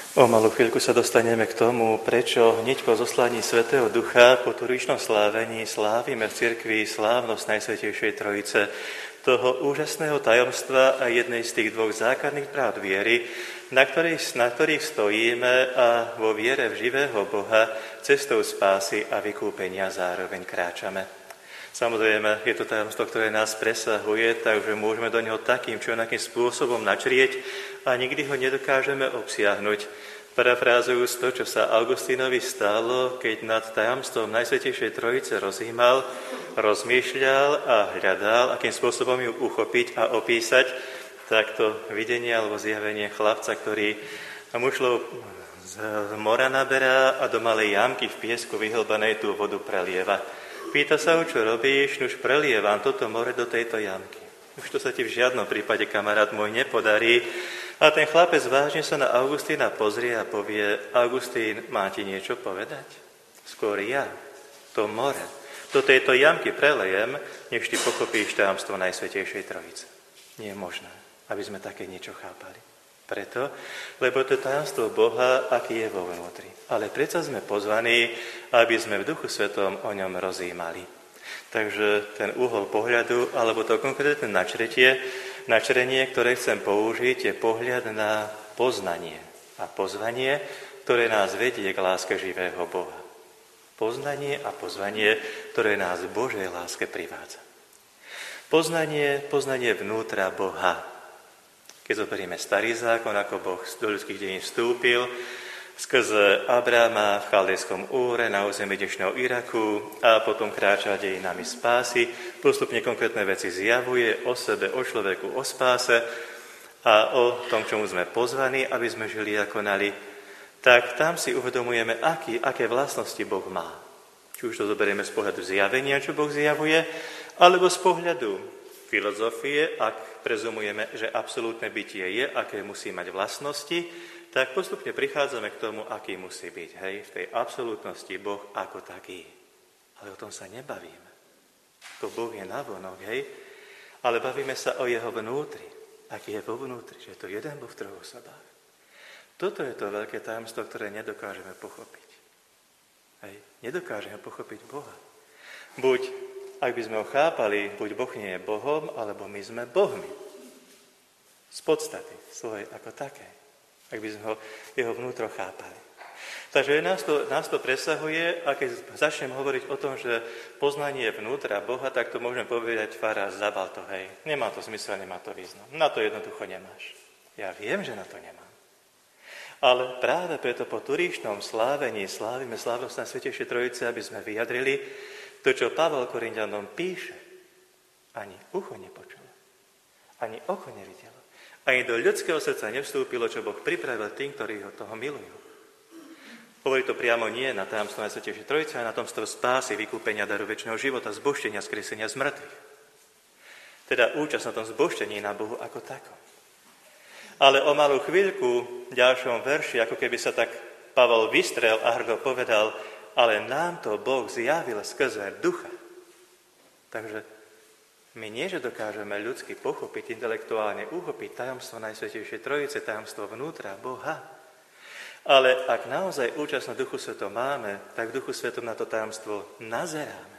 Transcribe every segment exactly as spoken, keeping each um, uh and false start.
O malú chvíľku sa dostaneme k tomu, prečo hneď po zoslaní Svätého Ducha po turýčnom slávení slávime v cirkvi slávnosť Najsvätejšej Trojice, toho úžasného tajomstva a jednej z tých dvoch základných práv viery, na ktorých, na ktorých stojíme a vo viere v živého Boha cestou spásy a vykúpenia zároveň kráčame. Samozrejme, je to tajomstvo, ktoré nás presahuje, takže môžeme do neho takým či onakým spôsobom načrieť a nikdy ho nedokážeme obsiahnuť. Parafrázujúc to, čo sa Augustínovi stalo, keď nad tajomstvom Najsvätejšej Trojice rozímal, rozmýšľal a hľadal, akým spôsobom ju uchopiť a opísať, tak to videnie alebo zjavenie chlapca, ktorý mušľou z mora naberá a do malej jamky v piesku vyhlbanej tú vodu prelieva. Pýta sa ho, čo robíš, už prelievam toto more do tejto jamky. Už to sa ti v žiadnom prípade, kamarát môj, nepodarí. A ten chlapec vážne sa na Augustína pozrie a povie: Augustín, má ti niečo povedať? Skôr ja, to more, do tejto jamky prelejem, než ty pochopíš tajomstvo Najsvätejšej Trojice. Nie je možné, aby sme také niečo chápali. Preto, lebo to je tajomstvo Boha, aký je vo vnútri. Ale predsa sme pozvaní, aby sme v Duchu Svetom o ňom rozjímali. Takže ten uhol pohľadu, alebo to konkrétne načretie, načrenie, ktoré chcem použiť, je pohľad na poznanie a pozvanie, ktoré nás vedie k láske živého Boha. Poznanie a pozvanie, ktoré nás v Božej láske privádza. Poznanie, poznanie vnútra Boha. Keď zoberieme Starý zákon, ako Boh do ľudských dejín vstúpil, skrze Abráma v Chaldejskom Úre na území dnešného Iraku a potom kráča dejinami spásy, postupne konkrétne veci zjavuje o sebe, o človeku, o spáse a o tom, čomu sme pozvaní, aby sme žili a konali, tak tam si uvedomujeme, aký, aké vlastnosti Boh má. Či už to zoberieme z pohľadu zjavenia, čo Boh zjavuje, alebo z pohľadu filozofie, ak prezumujeme, že absolútne bytie je, aké musí mať vlastnosti, tak postupne prichádzame k tomu, aký musí byť. Hej, v tej absolútnosti Boh ako taký. Ale o tom sa nebavíme. To Boh je navonok, hej, ale bavíme sa o jeho vnútri. Aký je vo vnútri, že je to jeden Boh v troch osobách. Toto je to veľké tajomstvo, ktoré nedokážeme pochopiť. Hej, nedokážeme pochopiť Boha. Buď ak by sme ho chápali, buď Boh nie je Bohom, alebo my sme Bohmi. Z podstaty svojej ako také. Ak by sme ho, jeho vnútro chápali. Takže nás to, nás to presahuje a keď začnem hovoriť o tom, že poznanie vnútra Boha, tak to môžem povedať: Fara, zabal to, hej. Nemá to zmysel, nemá to význam. Na to jednoducho nemáš. Ja viem, že na to nemám. Ale práve preto po turíčnom slávení slávime slávnosť Najsvätejšej Trojice, aby sme vyjadrili to, čo Pavol Korinťanom píše. Ani ucho nepočulo, ani oko nevidelo, ani do ľudského srdca nevstúpilo, čo Boh pripravil tým, ktorí ho toho milujú. Hovorí to priamo nie na tajomstvo Najsvätejšej Trojice, ale na tomstvo spásy, vykúpenia, daru večného života, zbožtenia, skresenia z mŕtvych. Teda účasť na tom zbožtení na Bohu ako takom. Ale o malú chvíľku v ďalšom verši, ako keby sa tak Pavol vystrel a hrdo povedal: ale nám to Boh zjavil skrze Ducha. Takže my nie, že dokážeme ľudsky pochopiť, intelektuálne uchopiť tajomstvo Najsvätejšej Trojice, tajomstvo vnútra Boha. Ale ak naozaj účasť na Duchu Svetom máme, tak v Duchu Svetom na to tajomstvo nazeráme.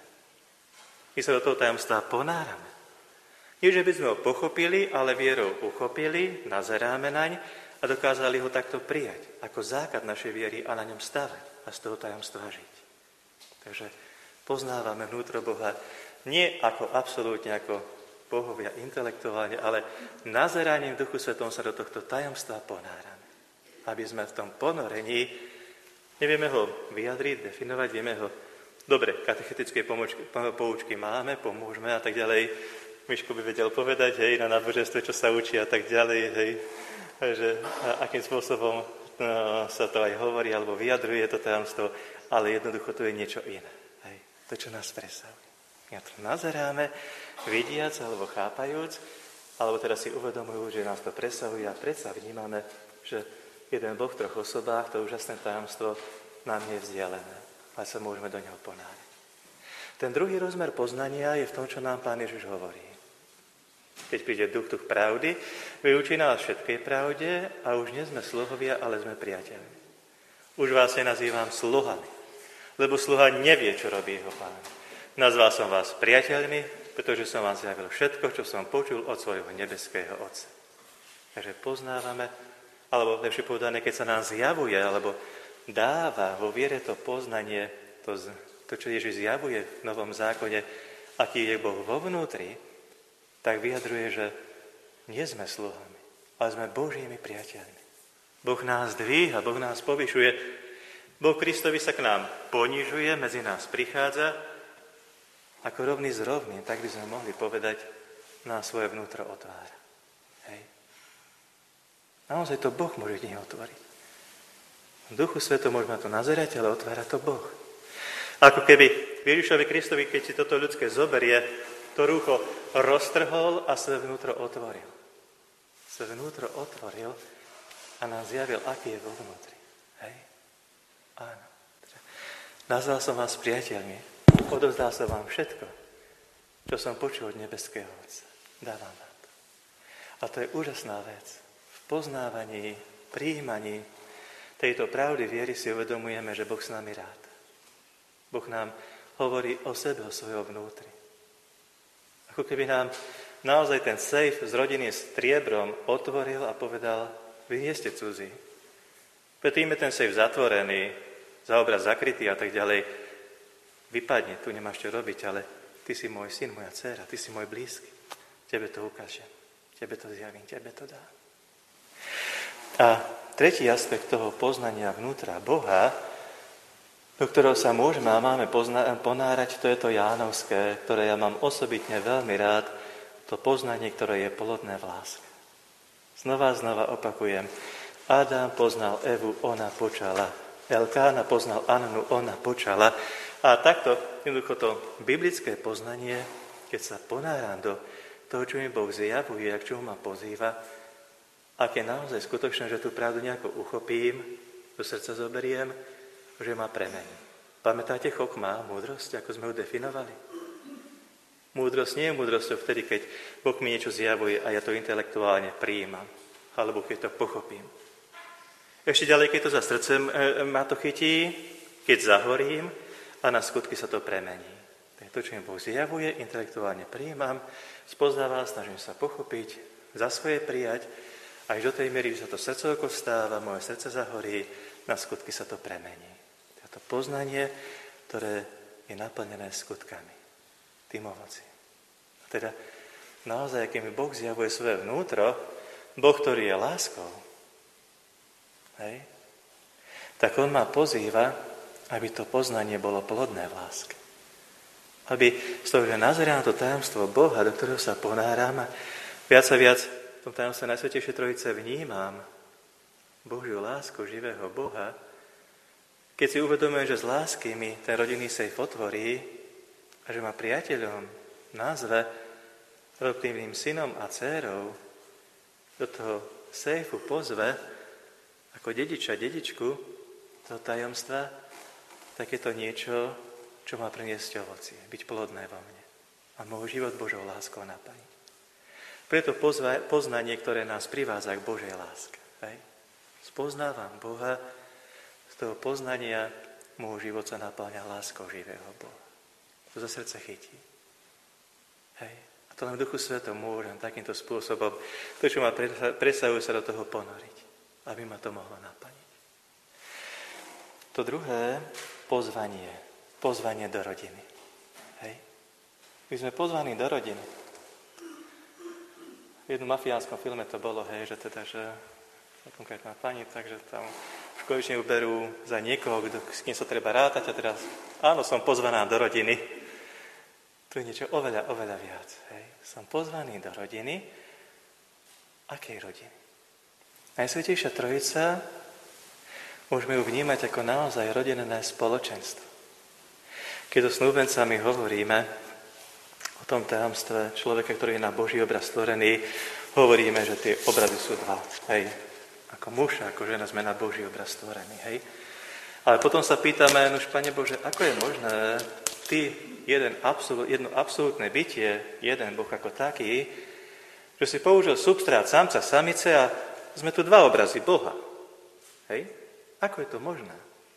My sa do toho tajomstva ponárame. Nie, že by sme ho pochopili, ale vierou uchopili, nazeráme naň a dokázali ho takto prijať ako základ našej viery a na ňom stavať a z toho tajomstva žiť. Takže poznávame vnútro Boha nie ako absolútne ako bohovia intelektuálne, ale nazeraním v Duchu Svetom sa do tohto tajomstva ponárame. Aby sme v tom ponorení, nevieme ho vyjadriť, definovať, vieme ho, dobre, katechetické pomôčky, poučky máme, pomôžeme a tak ďalej. Miško by vedel povedať, hej, na náboženstve, čo sa učí a tak ďalej, hej, že akým spôsobom no, sa to aj hovorí, alebo vyjadruje to tajomstvo, ale jednoducho to je niečo iné. Hej. To, čo nás presahuje. Ja to nazeráme, vidiac alebo chápajúc, alebo teraz si uvedomujú, že nás to presahuje a predsa vnímame, že jeden Boh v troch osobách, to úžasné tajomstvo nám nie je vzdialené, ale sa môžeme do neho ponáriť. Ten druhý rozmer poznania je v tom, čo nám Pán Ježiš hovorí. Keď príde duch, duch pravdy, vyučí nás všetkej pravde a už nie sme sluhovia, ale sme priateľmi. Už vás nenazývam sluhami, lebo sluha nevie, čo robí jeho pán. Nazval som vás priateľmi, pretože som vám zjavil všetko, čo som počul od svojho nebeského Otca. Takže poznávame, alebo lepšie povedané, keď sa nám zjavuje, alebo dáva vo viere to poznanie, to, to čo Ježiš zjavuje v Novom zákone, aký je Boh vo vnútri, tak vyjadruje, že nie sme sluhami, ale sme Božími priateľmi. Boh nás dvíha, Boh nás povyšuje, Boh Kristovi sa k nám ponižuje, medzi nás prichádza, ako rovný s rovným, tak by sme mohli povedať, na svoje vnútro otvára. Hej. Naozaj to Boh môže v nich otvoriť. V Duchu Svetom môžeme to nazerať, ale otvára to Boh. Ako keby Ježišovi Kristovi, keď si toto ľudské zoberie, to rúcho roztrhol a svoje vnútro otvoril. Svoje vnútro otvoril a nám zjavil, aký je vo vnútri. Hej? Áno. Nazval som vás priateľmi. Odovzdal som vám všetko, čo som počul od nebeského Otca. Dávam vám to. A to je úžasná vec. V poznávaní, prijímaní tejto pravdy viery si uvedomujeme, že Boh s nami rád. Boh nám hovorí o sebe, o svojom vnútri. Ako keby nám naozaj ten sejf z rodiny s striebrom otvoril a povedal, vy nie ste cudzí. Predtým je ten sejf zatvorený, za obraz zakrytý a tak ďalej. Vypadne, tu nemáš čo robiť, ale ty si môj syn, moja dcéra, ty si môj blízky. Tebe to ukážem, tebe to zjavím, tebe to dám. A tretí aspekt toho poznania vnútra Boha, do ktorého sa môžeme a máme pozna- ponárať, to je to Jánovské, ktoré ja mám osobitne veľmi rád, to poznanie, ktoré je plodné v láske. Znova a znova opakujem. Adam poznal Evu, ona počala. Elkána poznal Annu, ona počala. A takto, jednoducho to biblické poznanie, keď sa ponáram do toho, čo mi Boh zjavuje a k čomu ma pozýva, ak je naozaj skutočné, že tú pravdu nejako uchopím, do srdca zoberiem, že ma premení. Pamätáte chokmá, múdrosť, ako sme ju definovali? Múdrosť nie je múdrosťou vtedy, keď Boh mi niečo zjavuje a ja to intelektuálne prijímam, alebo keď to pochopím. Ešte ďalej, keď to za srdcem e, ma to chytí, keď zahorím a na skutky sa to premení. To je to, čo mi Boh zjavuje, intelektuálne prijímam, spoznávam, snažím sa pochopiť, za svoje prijať, až do tej miery, že sa to srdcovko stáva, moje srdce zahorí, na skutky sa to premení. To poznanie, ktoré je naplnené skutkami, tým ovocím. A teda naozaj, keď mi Boh zjavuje svoje vnútro, Boh, ktorý je láskou, hej, tak On ma pozýva, aby to poznanie bolo plodné v láske. Aby z toho, že nazerám na to tajomstvo Boha, do ktorého sa ponáram a viac a viac v tom tajomstve Najsvätejšej Trojice vnímam Božiu lásku živého Boha, keď si uvedomujem, že z lásky mi ten rodinný sejf otvorí a že ma priateľom nazve adoptívnym synom a dcérou, do toho sejfu pozve ako dediča, dedičku toho tajomstva, tak je to niečo, čo má priniesť ovocie, byť plodné vo mne a môj život Božou láskou naplniť. Preto pozva, poznanie, ktoré nás privádza k Božej láske. Hej? Spoznávam Boha, z toho poznania môj život sa naplňa láskou živého Boha. To za srdce chytí. Hej? A to len v Duchu Svetom môžem takýmto spôsobom, to, čo ma presahuje, sa do toho ponoriť, aby ma to mohlo naplniť. To druhé, pozvanie. Pozvanie do rodiny. Hej? My sme pozvaní do rodiny. V jednom mafiánskom filme to bolo, hej, že teda, že konkrétna pani, takže tam už konečne ju berú za niekoho, kdo, s kým sa treba rátať a teraz, áno, som pozvaná do rodiny. Tu je niečo oveľa, oveľa viac. Hej. Som pozvaný do rodiny. Akej rodiny? Najsvätejšia Trojica môžeme ju vnímať ako naozaj rodinné spoločenstvo. Keď so snúbencami hovoríme o tom tajomstve človeka, ktorý je na Boží obraz stvorený, hovoríme, že tie obrazy sú dva. Hej. Ako muž a ako žena sme na Boží obraz stvorení. Hej. Ale potom sa pýtame, nož Pane Bože, ako je možné, ty, jeden absol, jedno absolútne bytie, jeden Boh ako taký, Že si použil substrát samca, samice a sme tu dva obrazy Boha. Hej? Ako je to možné?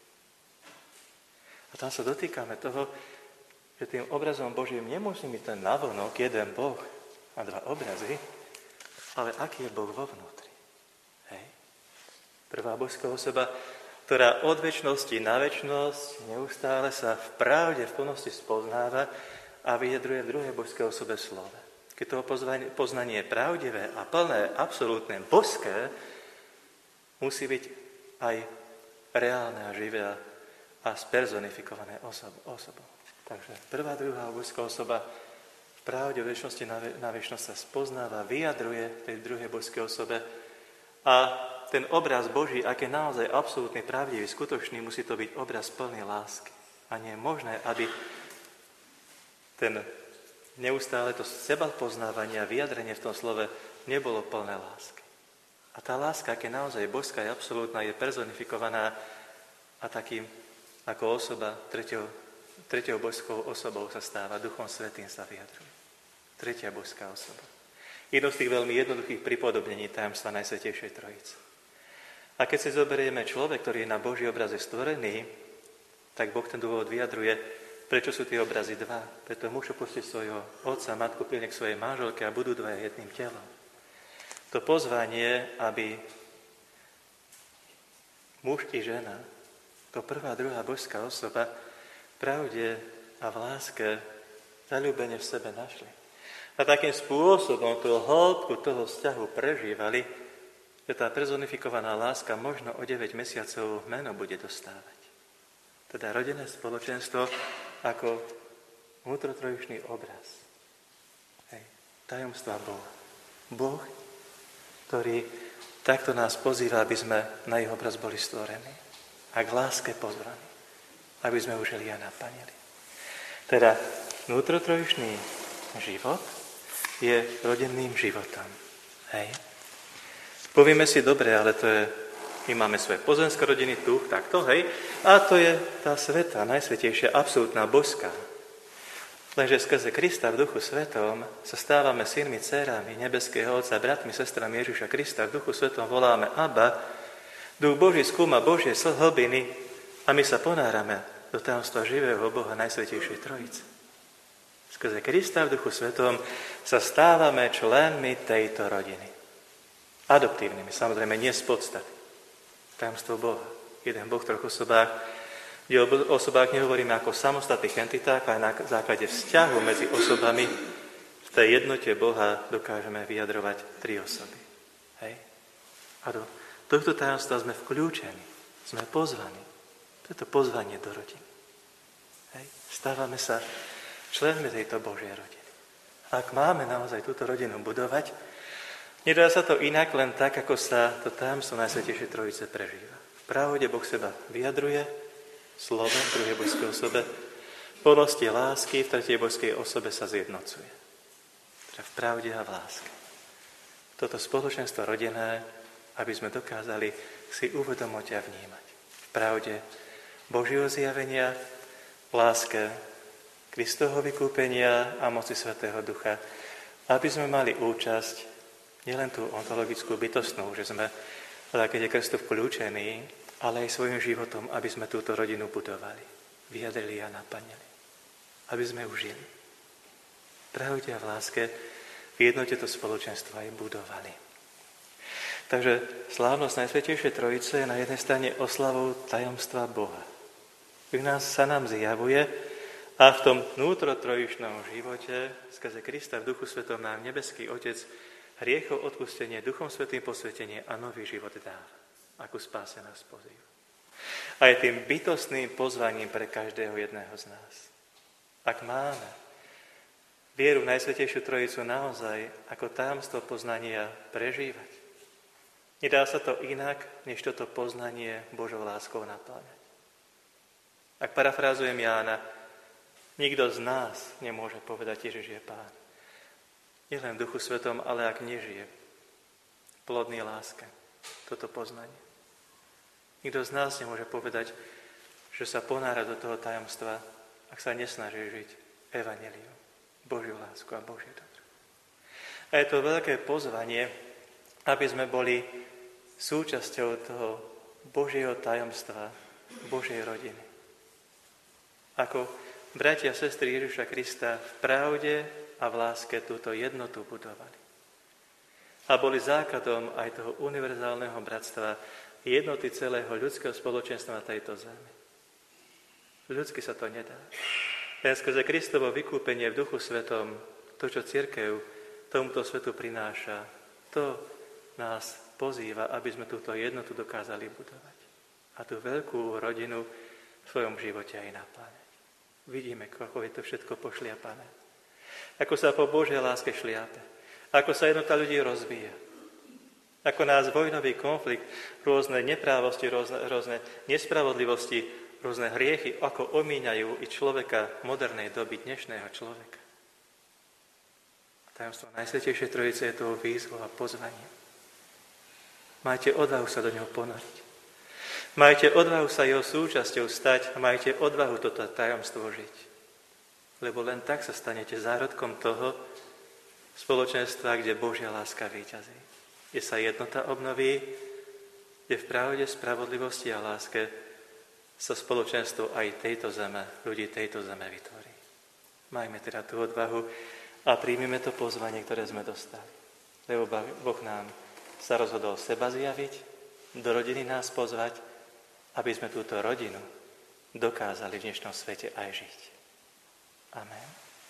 A tam sa dotýkame toho, že tým obrazom Božím nemusí byť ten navonok jeden Boh a dva obrazy, ale aký je Boh vo vnútri. Hej? Prvá božská osoba, ktorá od večnosti na večnosť neustále sa v pravde, v plnosti spoznáva a vyjadruje v druhej božskej osobe slove. Keď toho poznanie je pravdivé a plné, absolútne božské, musí byť aj reálne a živé a spersonifikované osobou. Takže prvá, druhá božská osoba v pravde o večnosti na, na večnosť sa spoznáva, vyjadruje v tej druhej božskej osobe a ten obraz Boží, ak je naozaj absolútne pravdivý, skutočný, musí to byť obraz plný lásky. A nie je možné, aby ten neustále to seba poznávanie a vyjadrenie v tom slove nebolo plné lásky. A tá láska, ak je naozaj božská, je absolútna, je personifikovaná a takým ako osoba tretiou, tretiou božskou osobou sa stáva, Duchom Svätým sa vyjadruje. Tretia božská osoba. Jedno z tých veľmi jednoduchých pripodobnení tajomstva Najsvätejšej Trojice. A keď si zoberieme človek, ktorý je na Boží obraze stvorený, tak Boh ten dôvod vyjadruje, prečo sú tie obrazy dva. Preto muž opustí svojho otca, matku, pilne k svojej manželke a budú dvaja jedným telom. To pozvanie, aby muž i žena, to prvá, druhá božská osoba, v pravde a v láske zaľúbene v sebe našli. A takým spôsobom tú hĺbku toho vzťahu prežívali, že tá personifikovaná láska možno o deväť mesiacov meno bude dostávať. Teda rodinné spoločenstvo ako vnútrotrojičný obraz. Hej. Tajomstva Boha. Boh, ktorý takto nás pozýva, aby sme na jeho obraz boli stvorení a k láske pozvaní, aby sme už žili a naplnili. Teda vnútrotrojičný život je rodinným životom. Hej. Povieme si, dobre, ale to je, my máme svoje pozemské rodiny tu, takto, hej, a to je tá svätá, najsvätejšia, absolútna božská. Lenže skrze Krista v Duchu Svetom sa stávame synmi, dcérami nebeského Otca, bratmi, sestrami Ježiša Krista. V Duchu Svetom voláme Abba. Duch Boží skúma Božie hlbiny a my sa ponárame do tajomstva živého Boha Najsvätejšej Trojice. Skrze Krista v Duchu Svetom sa stávame členmi tejto rodiny. Adoptívnymi, samozrejme, nie z podstaty. Tajomstvo Boha. Jeden Boh v troch osobách, kde o osobách nehovoríme ako samostatných entitách, ale na základe vzťahu medzi osobami v tej jednote Boha dokážeme vyjadrovať tri osoby. Hej? A do tohto tajomstva sme vkľúčení, sme pozvaní. To je to pozvanie do rodiny. Hej? Stávame sa členmi tejto Božej rodiny. Ak máme naozaj túto rodinu budovať, nedá sa to inak len tak, ako sa to tajomstvo Najsvätejšej Trojice prežíva. V pravde Boh seba vyjadruje, slove v druhej božskej osobe, v plnosti lásky v tretej božskej osobe sa zjednocuje. Teda v pravde a v láske. Toto spoločenstvo rodinné, aby sme dokázali si uvedomovať a vnímať. V pravde Božieho zjavenia, v láske Kristovho vykúpenia a moci Svätého Ducha, aby sme mali účasť nielen tú ontologickú bytostnú, že sme, keď je krstu vkľúčení, ale aj svojim životom, aby sme túto rodinu budovali, vyjadrili a naplnili. Aby sme užili. Pravde a v láske v jednote to spoločenstvo aj budovali. Takže slávnosť Najsvätejšej Trojice je na jednej strane oslavou tajomstva Boha. ktorý nás sa nám zjavuje a v tom vnútrotrojičnom živote skrze Krista v Duchu Svetom nám nebeský Otec hriechov odpustenie, Duchom Svätým posvetenie a nový život dáva, ako spáse nás pozýva. A je tým bytostným pozvaním pre každého jedného z nás. Ak máme vieru v Najsvätejšiu Trojicu naozaj ako tajomstvo poznania prežívať, nedá sa to inak, než toto poznanie Božou láskou naplňať. Ak parafrázujem Jána, nikto z nás nemôže povedať, Ježiš je Pán. Nielen v Duchu Svetom, ale ak nežije plodný láske, toto poznanie. Nikto z nás nemôže povedať, že sa ponára do toho tajomstva, ak sa nesnaží žiť evanjelium, Božiu lásku a Božie dobro. A je to veľké pozvanie, aby sme boli súčasťou toho Božieho tajomstva, Božej rodiny. Ako bratia a sestry Ježiša Krista v pravde a v láske túto jednotu budovali. A boli základom aj toho univerzálneho bratstva, jednoty celého ľudského spoločenstva na tejto zemi. Ľudsky sa to nedá. Len skrze Kristovo vykúpenie v Duchu Svetom, to, čo cirkev tomuto svetu prináša, to nás pozýva, aby sme túto jednotu dokázali budovať. A tú veľkú rodinu v svojom živote aj napláňať. Vidíme, ako je to všetko pošliapané. Ako sa po Božej láske šliape. Ako sa jednota ľudí rozvíja. Ako nás vojnový konflikt, rôzne neprávosti, rôzne, rôzne nespravodlivosti, rôzne hriechy, ako omíňajú i človeka modernej doby, dnešného človeka. Tajomstvo Najsvätejšej Trojice je toho výzvou a pozvaním. Majte odvahu sa do neho ponoriť. Majte odvahu sa jeho súčasťou stať a majte odvahu toto tajomstvo žiť. Lebo len tak sa stanete zárodkom toho spoločenstva, kde Božia láska víťazí. Kde sa jednota obnoví, kde v pravde, spravodlivosti a láske sa spoločenstvo aj tejto zeme, ľudí tejto zeme vytvorí. Majme teda tú odvahu a príjmime to pozvanie, ktoré sme dostali. Lebo Boh nám sa rozhodol seba zjaviť, do rodiny nás pozvať, aby sme túto rodinu dokázali v dnešnom svete aj žiť. Amen.